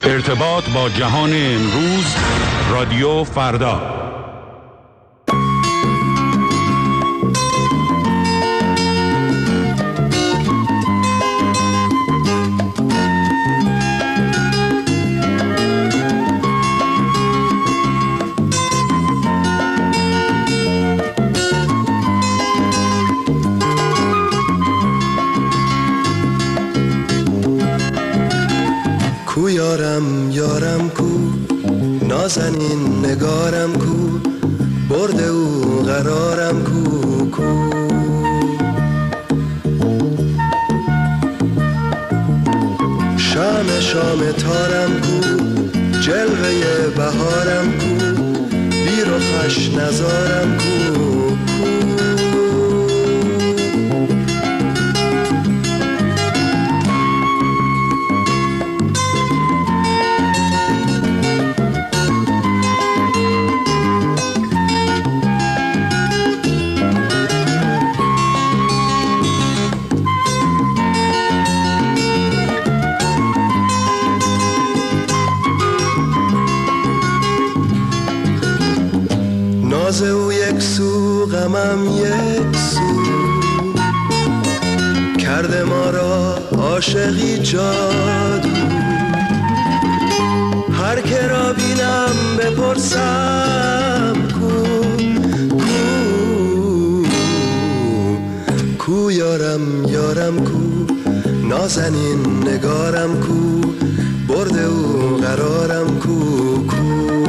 ارتباط با جهان امروز، رادیو فردا. کو یارم یارم کو، نازنین نگارم کو، برده او قرارم کو کو. شام شام تارم کو، جلوه بهارم کو، بی رخش نزارم کو کو. ناز او یک سو، غمم یک سو، کرده ما را عاشقی جادو. هر که را بینم بپرسم کو کو کو. یارم یارم کو، نازنین نگارم کو، برده او قرارم کو کو.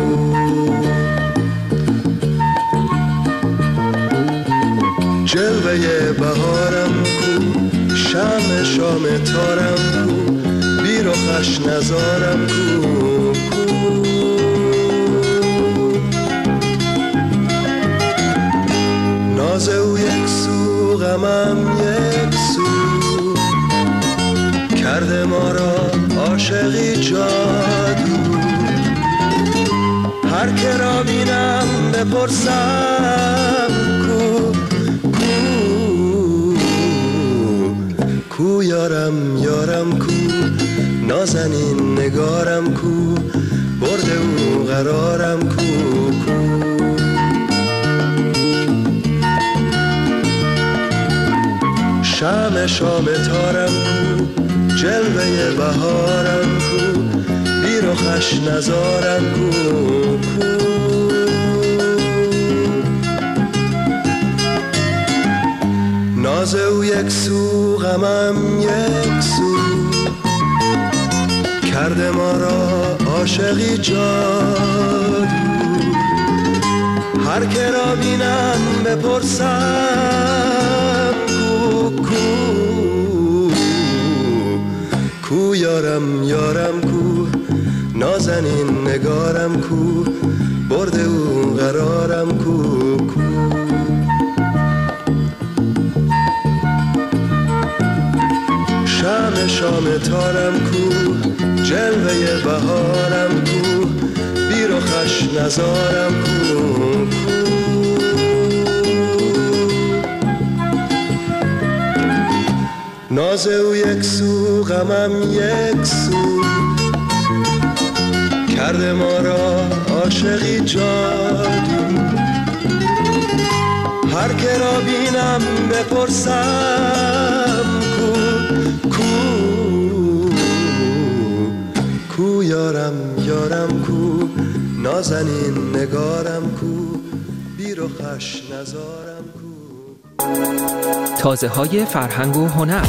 جلوه بهارم کو، شم شام تارم کو، بی رخش نزارم کو کو. ناز او یک سو، غمم یک سو، کرده ما را عاشقی جادو. هر که را بینم بپرسم کو کو. یارم یارم کو، نازنین نگارم کو، برده او قرارم کو کو. شم شام تارم کو، جلوه بهارم کو، بی رخش نزارم کو کو. ناز او یک سو، غمم یک سو، کرده ما را عاشقی جادو. هر که را بینم بپرسم کو کو کو. یارم یارم کو، نازنین نگارم کو، برده او قرارم کو کو. شم شام تارم کو، جلوه بهارم کو، بی رخش نزارم کو کو. ناز او یک سو، غمم یک سو، کرده ما را عاشقی جادو. هر که را بینم بپرسم کو کو کو. یارم یارم کو، نازنین نگارم کو، بی رخش نزارم کو. تازه های فرهنگ و هنر.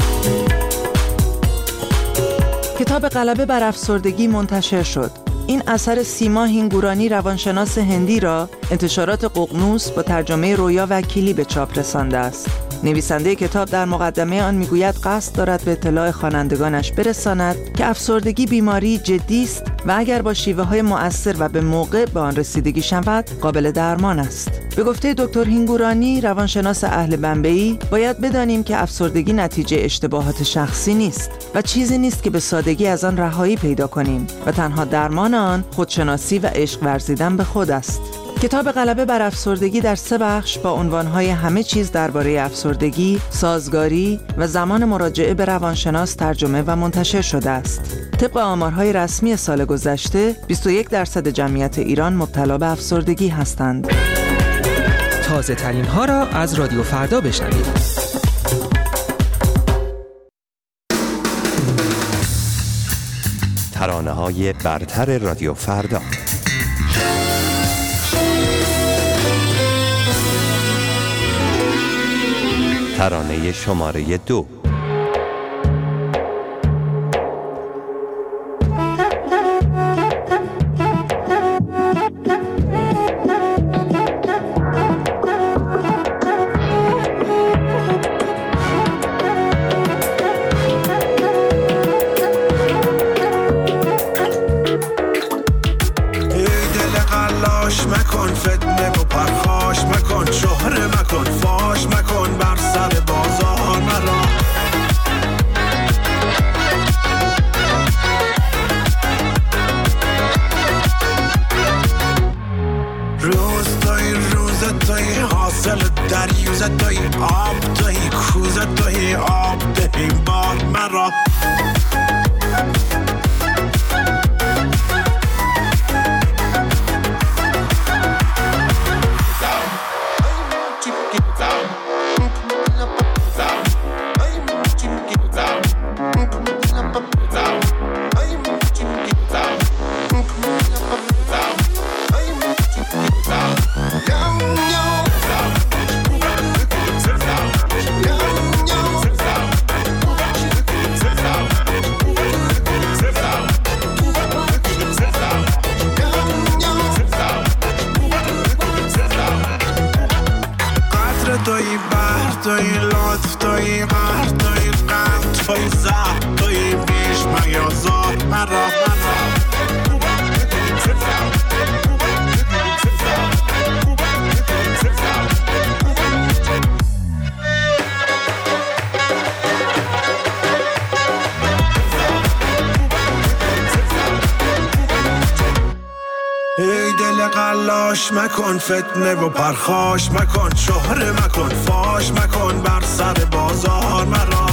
کتاب غلبه بر افسردگی منتشر شد. این اثر سیما هینگورانی روانشناس هندی را انتشارات ققنوس با ترجمه رویا وکیلی به چاپ رسانده است. نویسنده کتاب در مقدمه آن میگوید قصد دارد به اطلاع خوانندگانش برساند که افسردگی بیماری جدی است و اگر با شیوه‌های مؤثر و به موقع به آن رسیدگی شود قابل درمان است. به گفته دکتر هینگورانی روانشناس اهل بمبئی، باید بدانیم که افسردگی نتیجه اشتباهات شخصی نیست و چیزی نیست که به سادگی از آن رهایی پیدا کنیم و تنها درمان آن خودشناسی و عشق ورزیدن به خود است. کتاب غلبه بر افسردگی در 3 بخش با عنوانهای همه چیز درباره افسردگی، سازگاری و زمان مراجعه به روانشناس ترجمه و منتشر شده است. طبق آمارهای رسمی سال گذشته 21% جمعیت ایران مبتلا به افسردگی هستند. تازه ترین ها را از رادیو فردا بشنوید. ترانه‌های برتر رادیو فردا. ترانه شماره 2. مکن فتنه و پرخاش مکن، شهره مکن، فاش مکن، بر سر بازار مرا. روز توی حاصل دریوز توی آب توی کوز توی آب دهیم بار مرا. توی بحر توی لطف توی قهر توی قهر توی زهر توی بیش میازار مرا. ای دل قلاش مکن فتنه و پرخاش مکن، شهره مکن، فاش مکن، بر سر بازار مرا.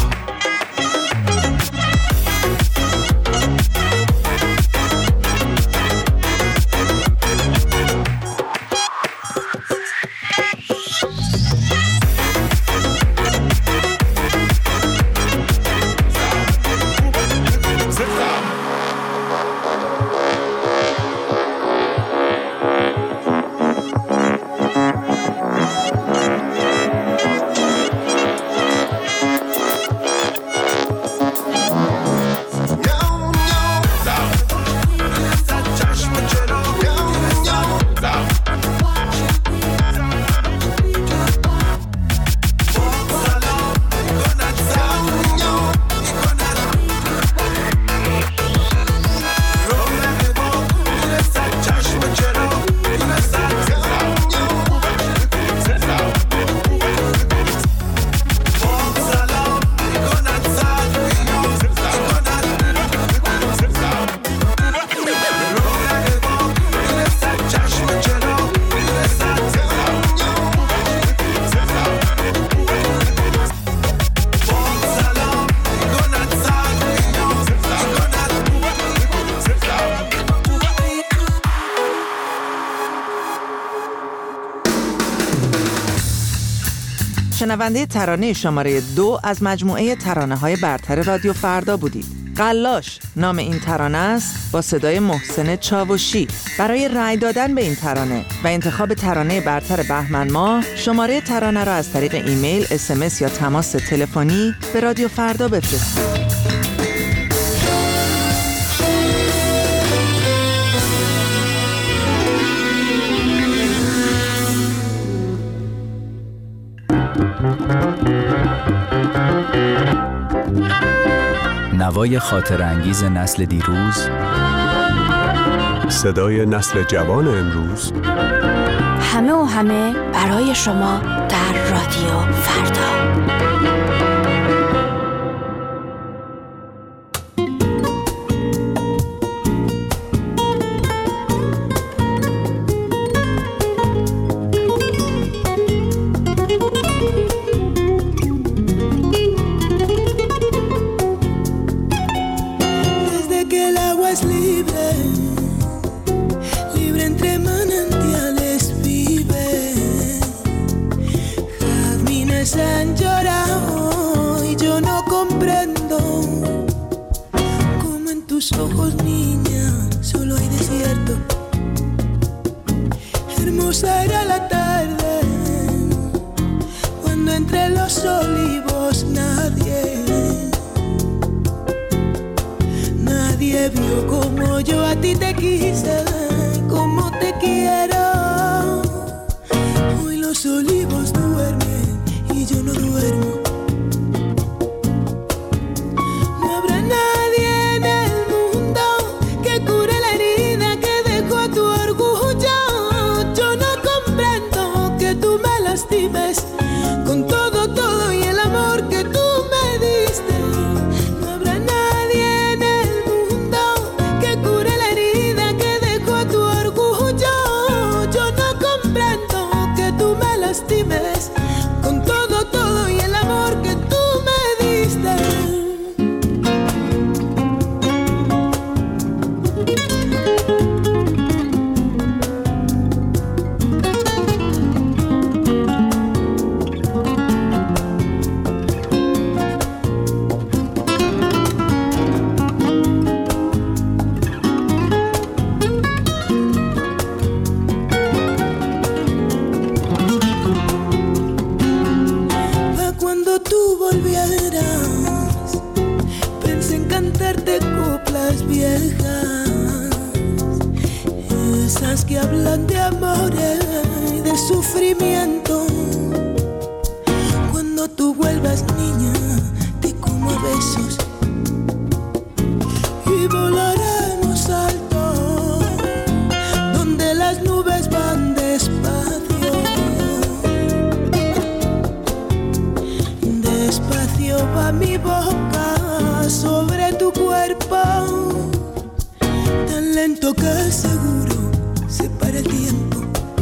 شنونده ترانه شماره 2 از مجموعه ترانه‌های برتر رادیو فردا بودید. قلاش نام این ترانه است با صدای محسن چاوشی. برای رأی دادن به این ترانه و انتخاب ترانه برتر بهمن ماه شماره ترانه را از طریق ایمیل، SMS یا تماس تلفنی به رادیو فردا بفرستید. نوای خاطر انگیز نسل دیروز، صدای نسل جوان امروز، همه و همه برای شما در رادیو فردا. es libre, libre entre manantiales vive. Jazmines han llorado y yo no comprendo cómo en tus ojos, niña, solo hay desierto. Hermosa era la tarde cuando entre los olivos nadie vio como yo a ti te quise, como te quiero. Hoy los olivos duermen y yo no duermo. No habrá nadie en el mundo que cure la herida que dejó tu orgullo. Yo no comprendo que tú me lastimes con todo, todo y el amor que tú me diste. No habrá nadie en el mundo que cure la herida que dejó tu orgullo. Yo no comprendo que tú me lastimes con todo, todo y el amor que tú me diste. Cuando tú volvieras, pensé en cantarte coplas viejas, esas que hablan de amores y de sufrimiento. Cuando tú vuelvas, niña, te como a besos y volaremos alto, donde las nubes van despacio. Despacio va mi boca sobre tu cuerpo, tan lento que seguro se para el tiempo.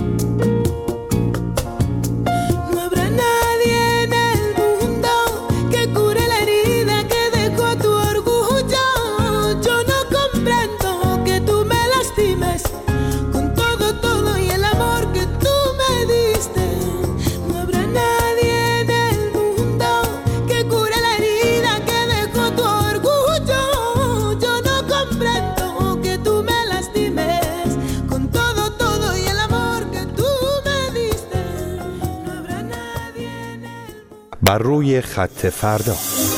No habrá nadie en el mundo que cure la herida que dejó tu orgullo. Yo no comprendo que tú me lastimes con todo, todo y el amor que tú me diste. No habrá nadie en el mundo que cure la herida que dejó tu orgullo. Yo no comprendo que tú me lastimes con todo, todo y el amor que tú me diste. No habrá nadie en el mundo. بر روی خط فردا.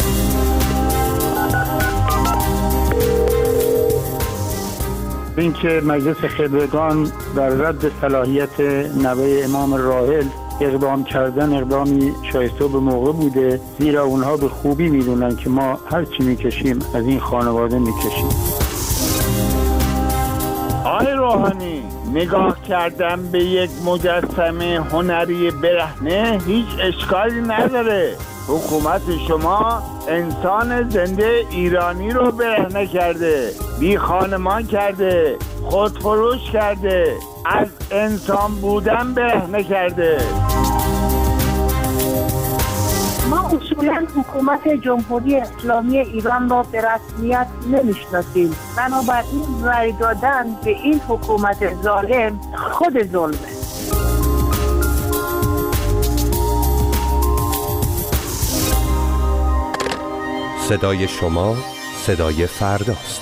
اینکه مجلس خبرگان در رد صلاحیت نوه امام راحل اقدام کردن اقدامی شایسته و به موقع بوده، زیرا اونها به خوبی میدونن که ما هر چی میکشیم از این خانواده میکشیم. آقای روحانی، نگاه کردن به یک مجسمه هنری برهنه هیچ اشکالی نداره. حکومت شما انسان زنده ایرانی رو برهنه کرده، بی خانمان کرده، خودفروش کرده، از انسان بودن برهنه کرده. ما اصولا حکومت جمهوری اسلامی ایران را به رسمیت نمیشناسیم. بنابراین رای دادن به این حکومت ظالم خود ظلمه. صدای شما صدای فرداست.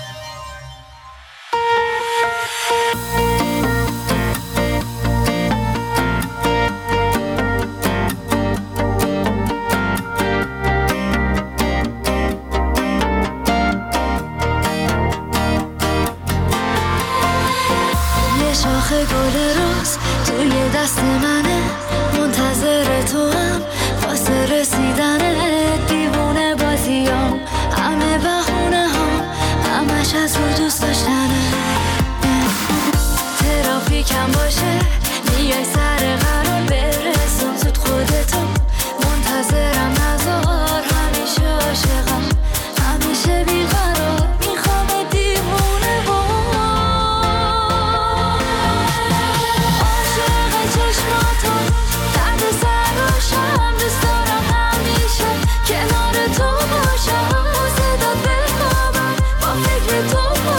یه شاخه گل روز توی دست منه، منتظر تو هم واسه رسیدنه. دیوونه بازیام همه بهونه ها، همش از رو دوست داشتنه. ترافیکم باشه میای سر قرار، برسون زود خودتو، منتظرم نزار. همیشه عاشقم، همیشه بیقرار، میخوام دیوونه عاشق چشماتو، درد سراشم، دوست دارم همیشه کنار تو باشم، با صدا بخوابم، با فکر تو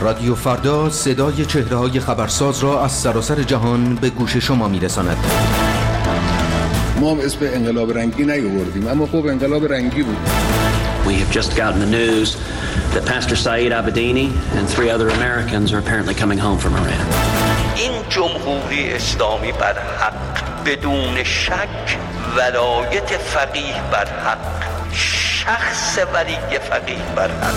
رادیو فردا صدای چهره‌های خبرساز را از سراسر جهان به گوش شما می‌رساند. ما اسم انقلاب رنگی نیاوردیم، اما خب انقلاب رنگی بود. We have just gotten the news that Pastor Saeed Abedini and 3 other Americans are apparently coming home from Iran. این جمهوری اسلامی بر حق، بدون شک ولایت فقیه بر حق، شخص ولی فقیه بر حق.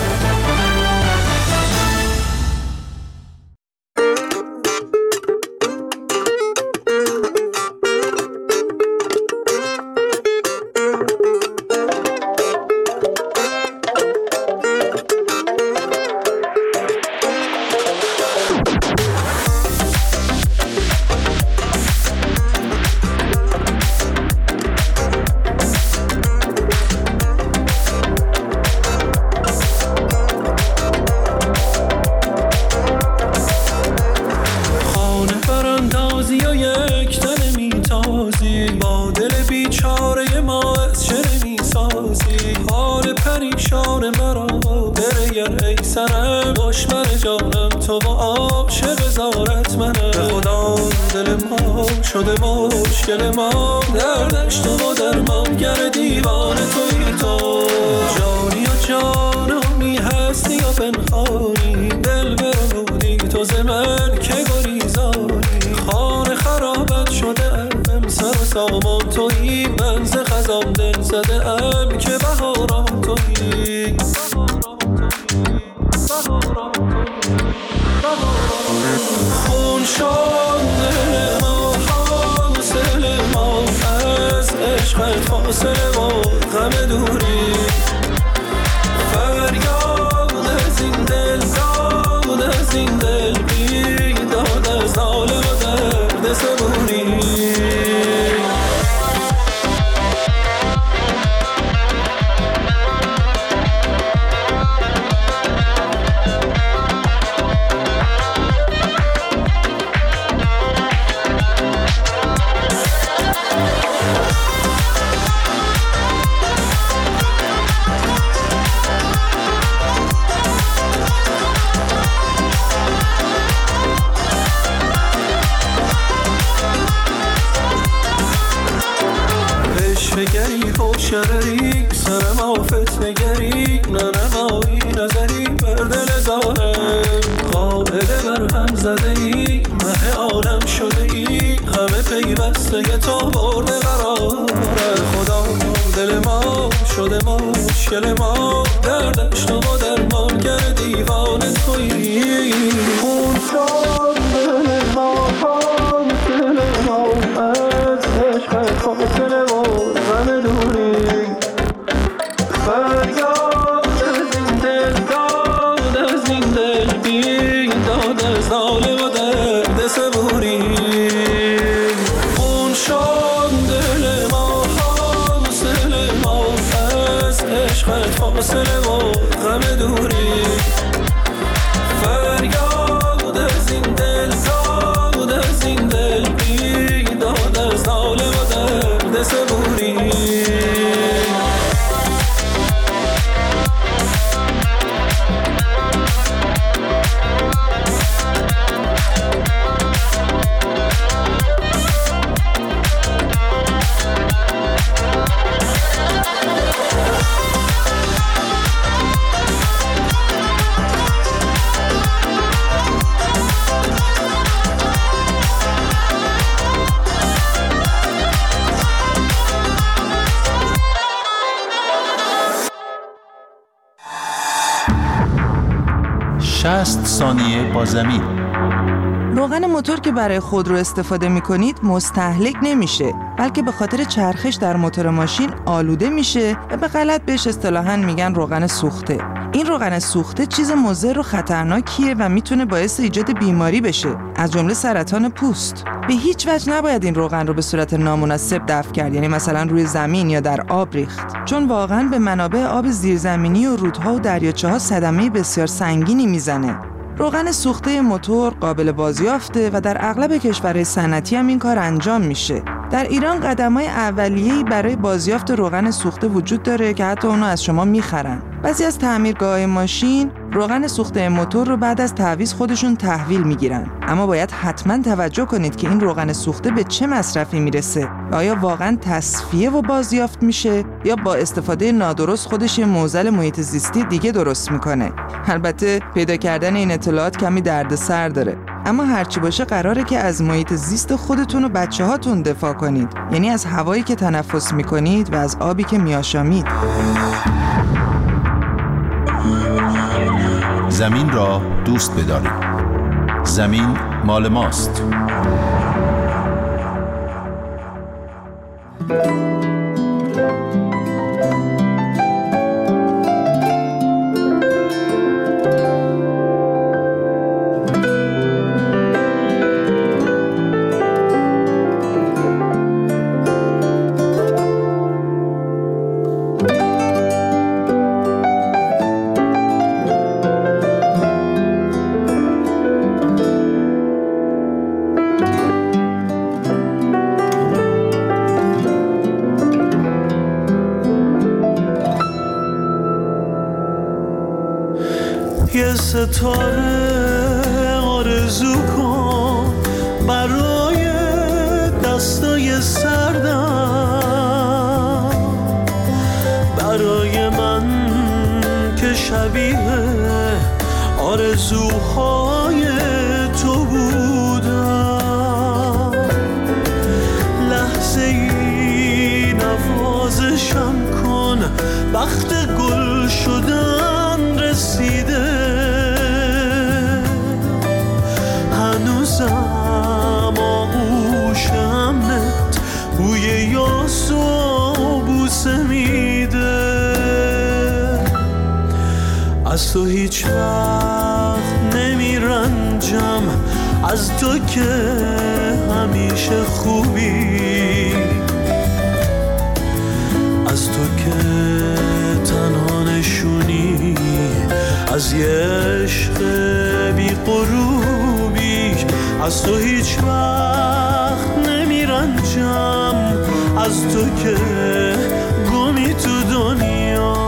ثانیه با زمین. روغن موتور که برای خودرو استفاده می‌کنید مستهلک نمیشه، بلکه به خاطر چرخش در موتور ماشین آلوده میشه و به غلط بهش اصطلاحاً میگن روغن سوخته. این روغن سوخته چیز مضر و خطرناکیه و میتونه باعث ایجاد بیماری بشه، از جمله سرطان پوست. به هیچ وجه نباید این روغن رو به صورت نامناسب دفع کرد، یعنی مثلا روی زمین یا در آب ریخت، چون واقعاً به منابع آب زیرزمینی و رودها و دریاچه‌ها صدمه بسیار سنگینی میزنه. روغن سوخته موتور قابل بازیافته و در اغلب کشورهای صنعتی هم این کار انجام میشه. در ایران قدم‌های اولیه‌ای برای بازیافت روغن سوخته وجود داره که حتی اونو از شما میخرن. بعضی از تعمیرگاه‌های ماشین روغن سوخته موتور رو بعد از تعویض خودشون تحویل میگیرن. اما باید حتما توجه کنید که این روغن سوخته به چه مصرفی میرسه. آیا واقعا تصفیه و بازیافت میشه یا با استفاده نادرست خودش معضل محیط زیستی دیگه درست میکنه؟ البته پیدا کردن این اطلاعات کمی دردسر داره. اما هرچی باشه قراره که از محیط زیست خودتون و بچه‌هاتون دفاع کنید. یعنی از هوایی که تنفس میکنید و از آبی که میآشامید. زمین را دوست بدارید. زمین مال ماست. یه ستاره آرزو کن برای دستای سردم، برای من که شبیه آرزوهای تو بودم. لحظه ای نوازشم کن، وقت گل شدن رسیده. هنوزم آغوشمت بوی یاس و بوسه میده. از تو هیچ وقت نمیرنجم، از تو که همیشه خوبی، از تو که تنها نشونی از یه عشق بی غروبی. از تو هیچ وقت نمیرنجم، از تو که گمی تو دنیا،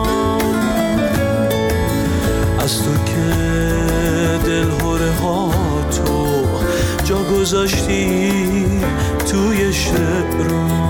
از تو که دلهوره ها تو جا گذاشتی توی شعرام.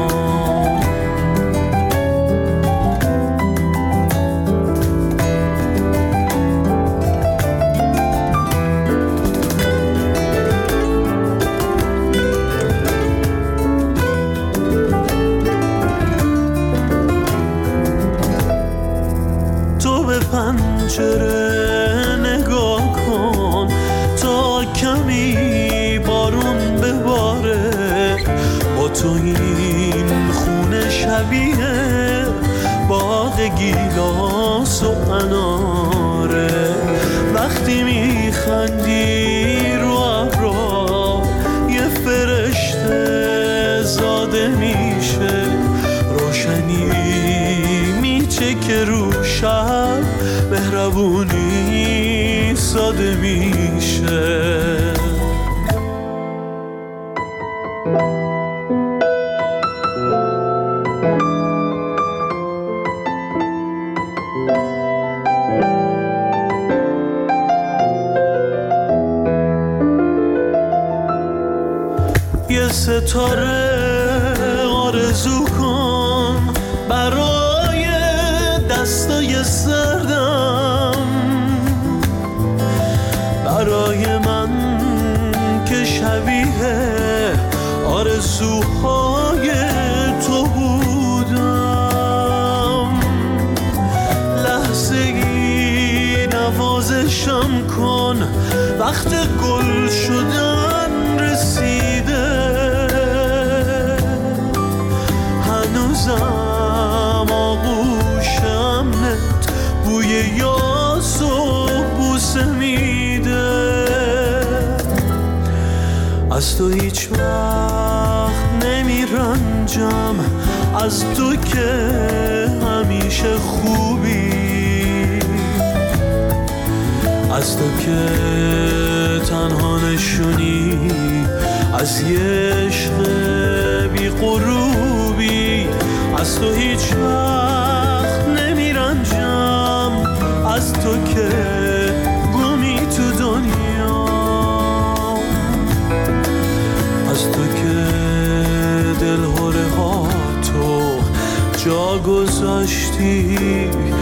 پنجره نگاه کن تا کمی بارون بباره. با تو این خونه شبیه باغ گیلاس و اناره. وقتی میخندی رو ابرا یه فرشته زاده میشه. روشنی میچکه رو شب، مهربونی ساده میشه. یه ستاره آرزو کن برای دستای سردم، برای من که شبیه آرزوهای تو بودم. لحظه ای نوازشم کن، وقت گل شدن رسیده. هنوزم آغوشمت بوی یاس و بوسه میده. از تو هیچ وقت نمیرنجم، از تو که همیشه خوبی، از تو که تنها نشونی از یه عشق غروبی، از تو هیچ وقت نمیرنجم، از تو که گمی تو دنیا، از تو که دلهره ها تو جا گذاشتی